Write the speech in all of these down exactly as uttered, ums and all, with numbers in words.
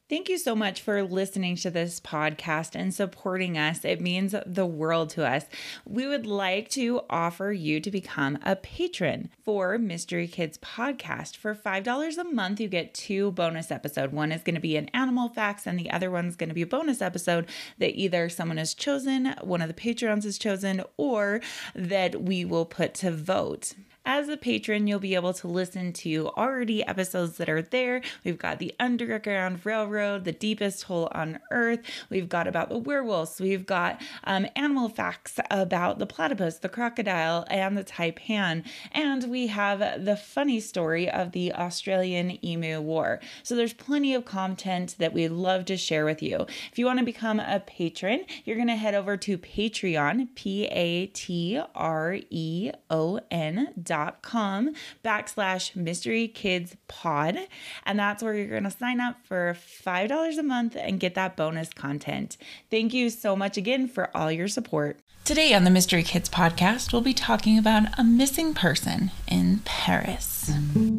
Thank you so much for listening to this podcast and supporting us. It means the world to us. We would like to offer you to become a patron for Mystery Kids Podcast. For five dollars a month, you get two bonus episodes. One is going to be an animal facts, and the other one's going to be a bonus episode that either someone has chosen, one of the patrons has chosen, or that we will put to vote. As a patron, you'll be able to listen to already episodes that are there. We've got the Underground Railroad, the deepest hole on Earth. We've got about the werewolves. We've got um, animal facts about the platypus, the crocodile, and the taipan. And we have the funny story of the Australian Emu War. So there's plenty of content that we'd love to share with you. If you want to become a patron, you're going to head over to Patreon, P A T R E O N dot com backslash Mystery Kids Pod. And that's where you're going to sign up for five dollars a month and get that bonus content. Thank you so much again for all your support. Today on the Mystery Kids Podcast, we'll be talking about a missing person in Paris.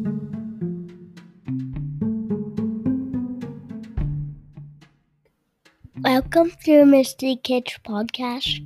Welcome to Mystery Kids Podcast.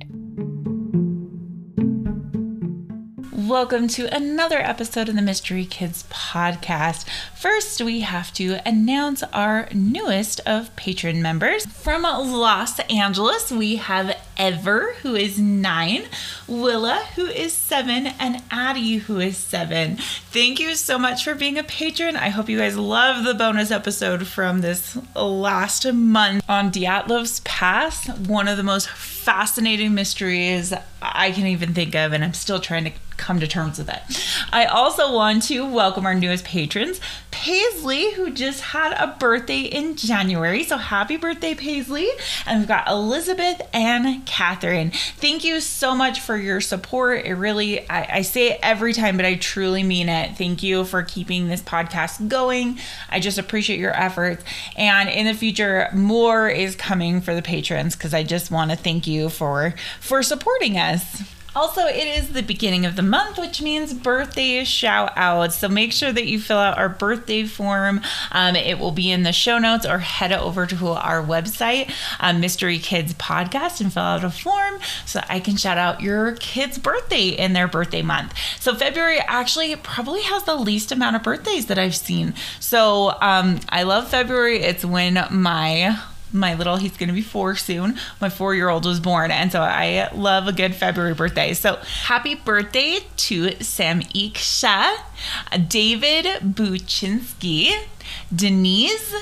Welcome to another episode of the Mystery Kids Podcast. First, we have to announce our newest of patron members. From Los Angeles, we have Ever, who is nine, Willa, who is seven, and Addie, who is seven. Thank you so much for being a patron. I hope you guys love the bonus episode from this last month on Dyatlov's Pass, one of the most fascinating mysteries I can even think of, and I'm still trying to come to terms with it. I also want to welcome our newest patrons, Paisley, who just had a birthday in January. So happy birthday, Paisley. And we've got Elizabeth and Catherine. Thank you so much for your support. It really, I, I say it every time, but I truly mean it. Thank you for keeping this podcast going. I just appreciate your efforts. And in the future, more is coming for the patrons because I just want to thank you for, for supporting us. Also, it is the beginning of the month, which means birthday shout outs. So make sure that you fill out our birthday form. Um, it will be in the show notes, or head over to our website, um, Mystery Kids Podcast, and fill out a form so I can shout out your kid's birthday in their birthday month. So February actually probably has the least amount of birthdays that I've seen. So um, I love February. It's when my My little, he's going to be four soon. My four-year-old was born. And so I love a good February birthday. So happy birthday to Samiksha, David Buczynski, Denise,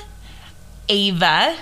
Ava,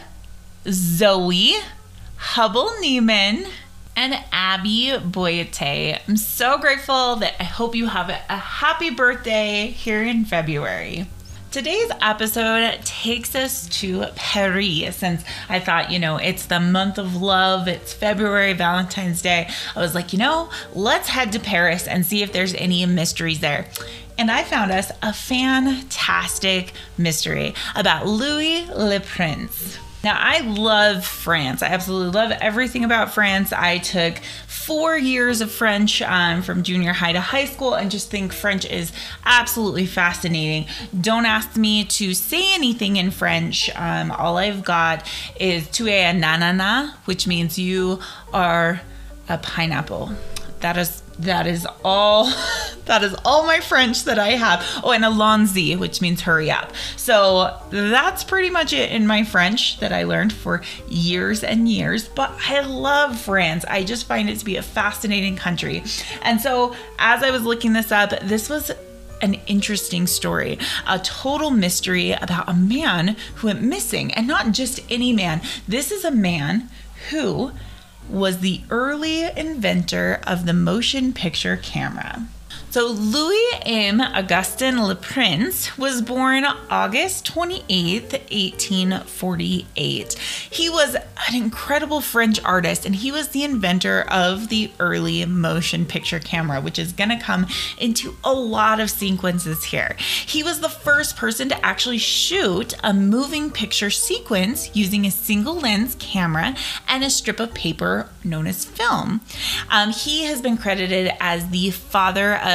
Zoe, Hubble Neiman, and Abby Boyete. I'm so grateful that I hope you have a happy birthday here in February. Today's episode takes us to Paris. Since I thought, you know, it's the month of love, it's February, Valentine's Day, I was like, you know, let's head to Paris and see if there's any mysteries there. And I found us a fantastic mystery about Louis Le Prince. Now, I love France. I absolutely love everything about France. I took four years of French um, from junior high to high school and just think French is absolutely fascinating. Don't ask me to say anything in French. Um, all I've got is tu es un ananas, which means you are a pineapple. That is that is all that is all my French that I have. Oh, and allons-y, which means hurry up. So that's pretty much it in my French that I learned for years and years. But I love France. I just find it to be a fascinating country. And so as I was looking this up, this was an interesting story, a total mystery about a man who went missing, and not just any man. This is a man who was the early inventor of the motion picture camera. So Louis M. Augustin Le Prince was born August twenty-eighth, eighteen forty-eight. He was an incredible French artist, and he was the inventor of the early motion picture camera, which is going to come into a lot of sequences here. He was the first person to actually shoot a moving picture sequence using a single lens camera and a strip of paper known as film. Um, he has been credited as the father of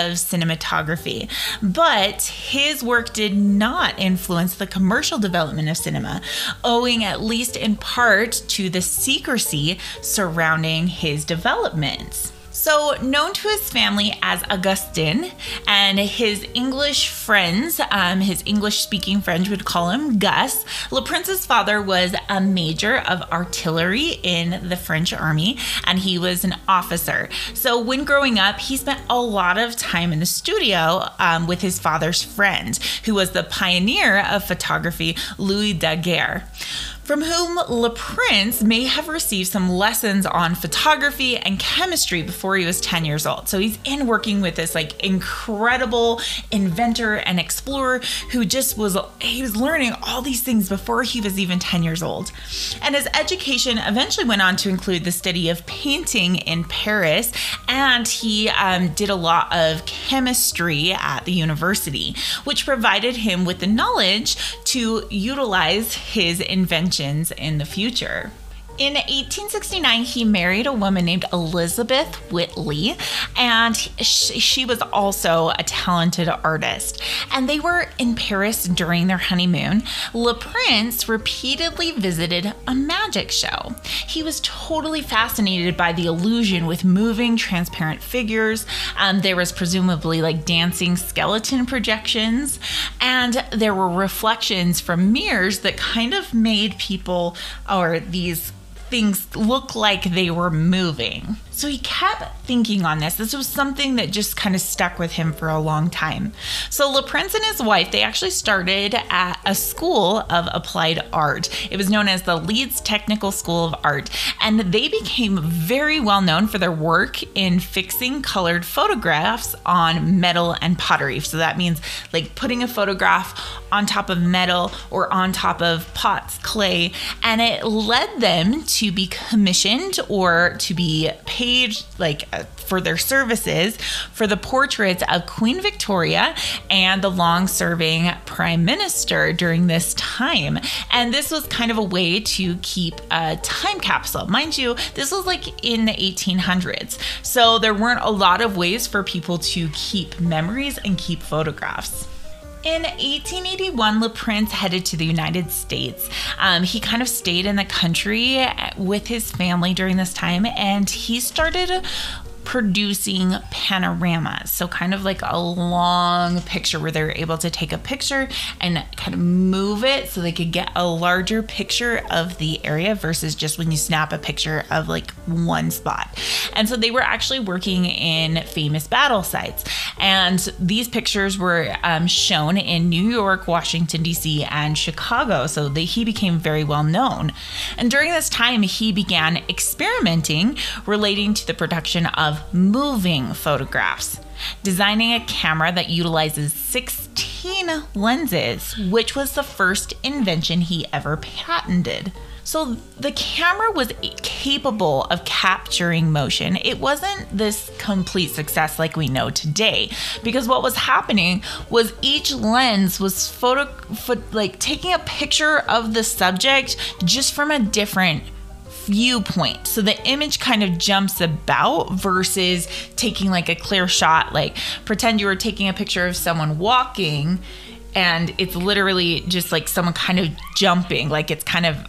of cinematography, but his work did not influence the commercial development of cinema, owing at least in part to the secrecy surrounding his developments. So, known to his family as Augustin, and his English friends, um, his English-speaking friends would call him Gus, Le Prince's father was a major of artillery in the French army, and he was an officer. So, when growing up, he spent a lot of time in the studio um, with his father's friend, who was the pioneer of photography, Louis Daguerre, from whom Le Prince may have received some lessons on photography and chemistry before he was ten years old. So he's in working with this like incredible inventor and explorer who just was, he was learning all these things before he was even ten years old. And his education eventually went on to include the study of painting in Paris, and he um, did a lot of chemistry at the university, which provided him with the knowledge to utilize his invention in the future. In eighteen sixty-nine, he married a woman named Elizabeth Whitley, and she, she was also a talented artist. And they were in Paris during their honeymoon. Le Prince repeatedly visited a magic show. He was totally fascinated by the illusion with moving, transparent figures. Um, there was presumably like dancing skeleton projections, and there were reflections from mirrors that kind of made people, or these things look like they were moving. So he kept thinking on this. This was something that just kind of stuck with him for a long time. So Le Prince and his wife, they actually started at a school of applied art. It was known as the Leeds Technical School of Art, and they became very well known for their work in fixing colored photographs on metal and pottery. So that means like putting a photograph on top of metal or on top of pots, clay, and it led them to be commissioned or to be paid like uh, for their services for the portraits of Queen Victoria and the long-serving Prime Minister during this time. And this was kind of a way to keep a time capsule. Mind you, this was like in the eighteen hundreds. So there weren't a lot of ways for people to keep memories and keep photographs. In eighteen eighty-one, Le Prince headed to the United States. Um, he kind of stayed in the country with his family during this time, and he started producing panoramas. So kind of like a long picture where they're able to take a picture and kind of move it so they could get a larger picture of the area versus just when you snap a picture of like one spot. And so they were actually working in famous battle sites. And these pictures were um, shown in New York, Washington, D C, and Chicago. So they, he became very well known. And during this time, he began experimenting relating to the production of moving photographs, designing a camera that utilizes sixteen lenses, which was the first invention he ever patented. So the camera was capable of capturing motion. It wasn't this complete success like we know today, because what was happening was each lens was photo, pho- like taking a picture of the subject just from a different viewpoint. So the image kind of jumps about versus taking like a clear shot. Like pretend you were taking a picture of someone walking and it's literally just like someone kind of jumping, like it's kind of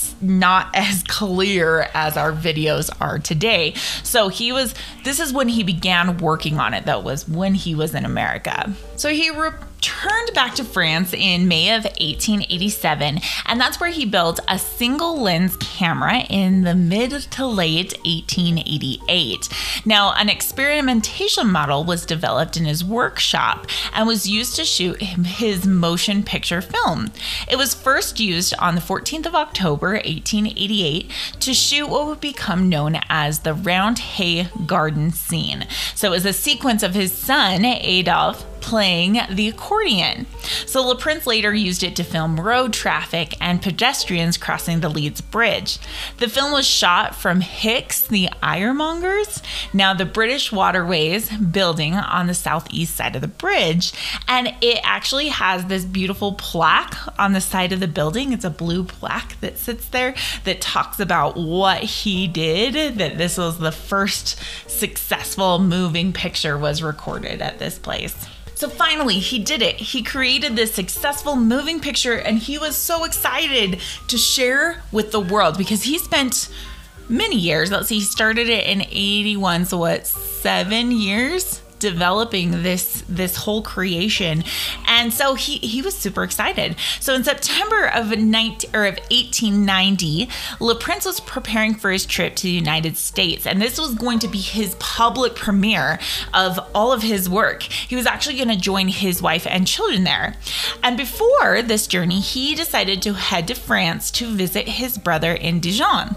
not as clear as our videos are today. So he was, this is when he began working on it, though, was when he was in America. So he returned back to France in May of eighteen eighty-seven, and that's where he built a single lens camera in the mid to late eighteen eighty-eight. Now, an experimentation model was developed in his workshop and was used to shoot his motion picture film. It was first used on the fourteenth of October, eighteen eighty-eight, to shoot what would become known as the Round Hay Garden scene. So it was a sequence of his son, Adolphe, playing the accordion. So Le Prince later used it to film road traffic and pedestrians crossing the Leeds Bridge. The film was shot from Hicks the Ironmongers, now the British Waterways building on the southeast side of the bridge, and it actually has this beautiful plaque on the side of the building. It's a blue plaque that sits there that talks about what he did, that this was the first successful moving picture was recorded at this place. So finally, he did it. He created this successful moving picture, and he was so excited to share with the world because he spent many years. Let's see, he started it in eighty-one, so what, seven years developing this this whole creation. And so he he was super excited. So in September of nineteen or of eighteen ninety, Le Prince was preparing for his trip to the United States, and this was going to be his public premiere of all of his work. He was actually going to join his wife and children there. And before this journey, he decided to head to France to visit his brother in Dijon.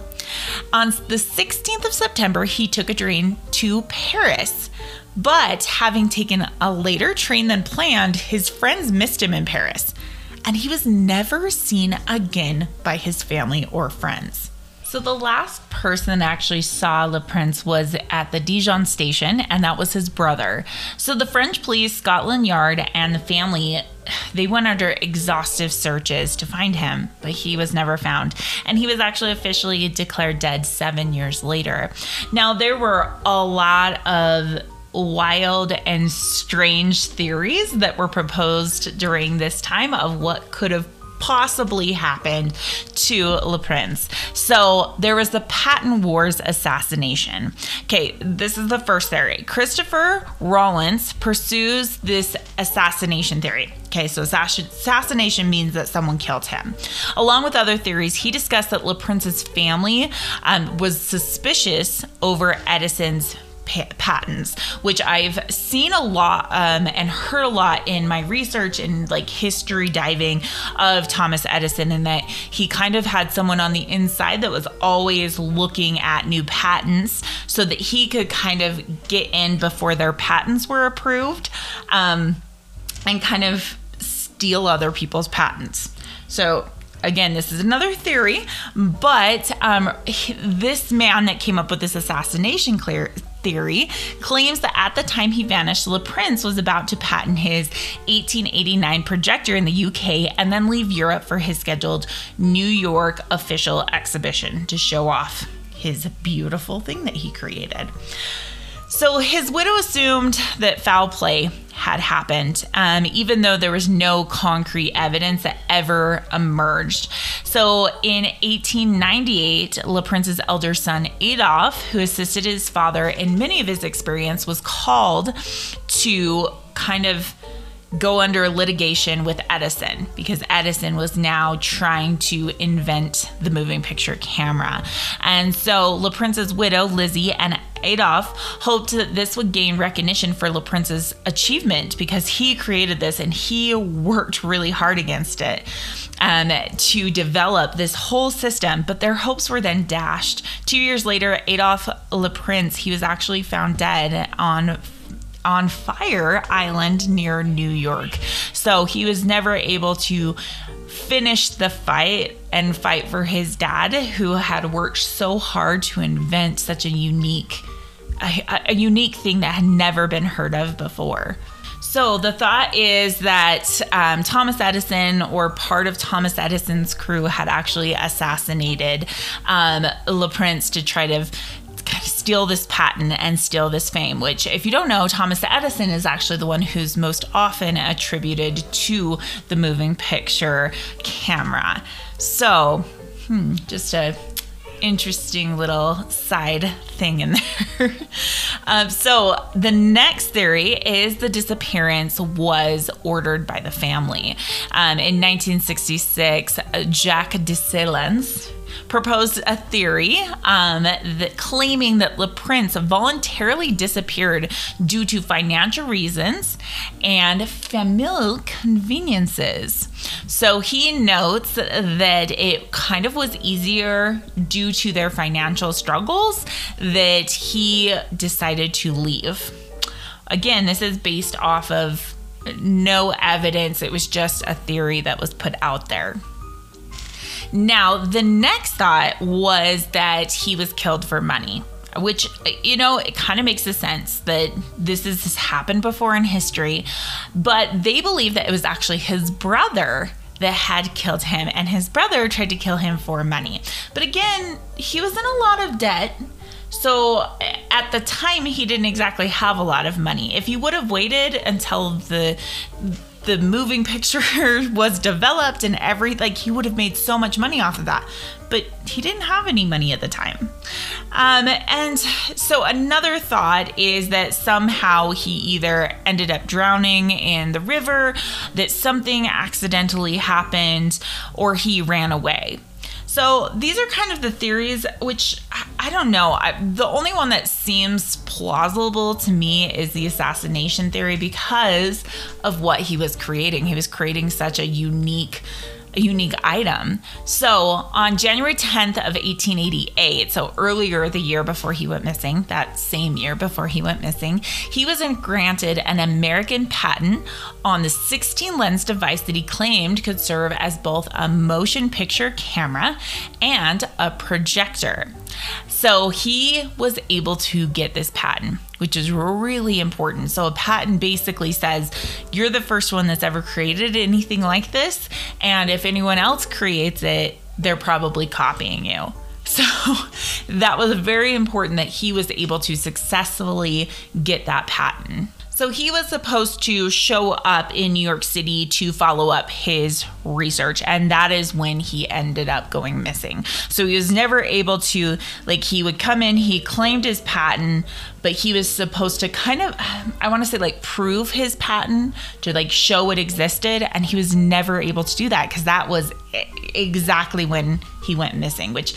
On the sixteenth of September, he took a train to Paris. But having taken a later train than planned, his friends missed him in Paris, and he was never seen again by his family or friends. So the last person that actually saw Le Prince was at the Dijon station, and that was his brother. So the French police, Scotland Yard, and the family, they went under exhaustive searches to find him, but he was never found. And he was actually officially declared dead seven years later. Now, there were a lot of wild and strange theories that were proposed during this time of what could have possibly happened to Le Prince. So there was the Patton Wars assassination. Okay, this is the first theory. Christopher Rollins pursues this assassination theory. Okay, so assassination means that someone killed him. Along with other theories, he discussed that Le Prince's family um, was suspicious over Edison's patents, which I've seen a lot um, and heard a lot in my research and like history diving of Thomas Edison, and that he kind of had someone on the inside that was always looking at new patents so that he could kind of get in before their patents were approved um, and kind of steal other people's patents. So again, this is another theory, but um, this man that came up with this assassination clear theory claims that at the time he vanished, Le Prince was about to patent his eighteen eighty-nine projector in the U K and then leave Europe for his scheduled New York official exhibition to show off his beautiful thing that he created. So his widow assumed that foul play had happened, um, even though there was no concrete evidence that ever emerged. So in eighteen ninety-eight, Le Prince's elder son, Adolphe, who assisted his father in many of his experience, was called to kind of go under litigation with Edison because Edison was now trying to invent the moving picture camera. And so Le Prince's widow, Lizzie, and Adolphe hoped that this would gain recognition for Le Prince's achievement because he created this and he worked really hard against it um, to develop this whole system. But their hopes were then dashed. Two years later, Adolphe Le Prince, he was actually found dead on on Fire Island near New York. So he was never able to finish the fight and fight for his dad, who had worked so hard to invent such a unique, a, a unique thing that had never been heard of before. So the thought is that um, Thomas Edison or part of Thomas Edison's crew had actually assassinated um, Le Prince to try to steal this patent and steal this fame, which, if you don't know, Thomas Edison is actually the one who's most often attributed to the moving picture camera. So, hmm, just a interesting little side thing in there. um, so the next theory is the disappearance was ordered by the family. Um, in nineteen sixty-six, Jacques Dessalines proposed a theory um, that claiming that Le Prince voluntarily disappeared due to financial reasons and familial conveniences. So he notes that it kind of was easier due to their financial struggles that he decided to leave. Again, this is based off of no evidence. It was just a theory that was put out there. Now, the next thought was that he was killed for money, which, you know, it kind of makes a sense that this has this happened before in history, but they believe that it was actually his brother that had killed him, and his brother tried to kill him for money. But again, he was in a lot of debt. So at the time, he didn't exactly have a lot of money. If he would have waited until the the moving picture was developed and every, like, he would have made so much money off of that. But he didn't have any money at the time. Um, and so another thought is that somehow he either ended up drowning in the river, that something accidentally happened, or he ran away. So these are kind of the theories, which I don't know. I, the only one that seems plausible to me is the assassination theory because of what he was creating. He was creating such a unique a unique item. So on January tenth of eighteen eighty-eight, so earlier the year before he went missing, that same year before he went missing, he was granted an American patent on the sixteen lens device that he claimed could serve as both a motion picture camera and a projector. So he was able to get this patent, which is really important. So a patent basically says you're the first one that's ever created anything like this, and if anyone else creates it, they're probably copying you. So that was very important that he was able to successfully get that patent. So he was supposed to show up in New York City to follow up his research, and that is when he ended up going missing. So he was never able to, like, he would come in, he claimed his patent, but he was supposed to kind of, I want to say, like, prove his patent, to, like, show it existed, and he was never able to do that because that was exactly when he went missing, which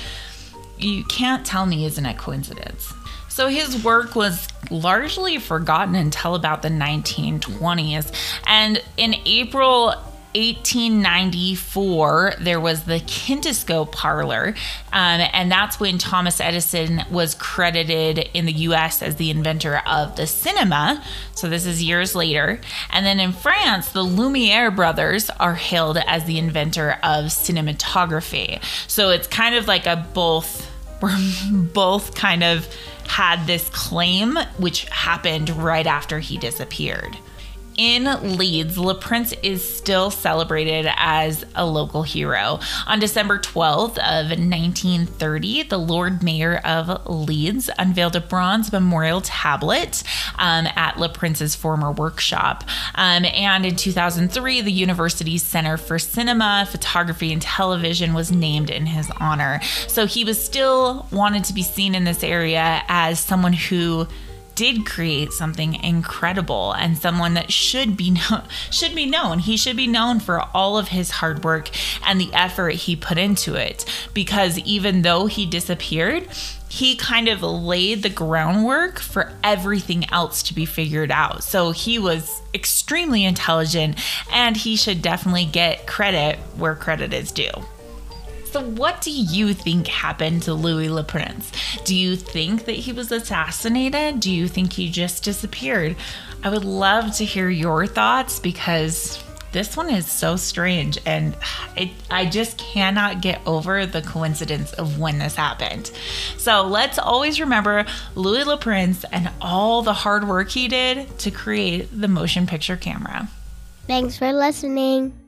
you can't tell me isn't a coincidence. So his work was largely forgotten until about the nineteen twenties. And in April eighteen ninety-four, there was the Kinetoscope parlor. Um, and that's when Thomas Edison was credited in the U S as the inventor of the cinema. So this is years later. And then in France, the Lumiere brothers are hailed as the inventor of cinematography. So it's kind of like a both, we're both kind of had this claim, which happened right after he disappeared. In Leeds, Le Prince is still celebrated as a local hero. On December twelfth of nineteen thirty, the Lord Mayor of Leeds unveiled a bronze memorial tablet um, at Le Prince's former workshop. Um, and in two thousand three, the university's Center for Cinema, Photography, and Television was named in his honor. So he was still wanted to be seen in this area as someone who did create something incredible and someone that should be known, should be known. He should be known for all of his hard work and the effort he put into it, because even though he disappeared, he kind of laid the groundwork for everything else to be figured out. So he was extremely intelligent, and he should definitely get credit where credit is due. So what do you think happened to Louis Le Prince? Do you think that he was assassinated? Do you think he just disappeared? I would love to hear your thoughts, because this one is so strange, and it, I just cannot get over the coincidence of when this happened. So let's always remember Louis Le Prince and all the hard work he did to create the motion picture camera. Thanks for listening.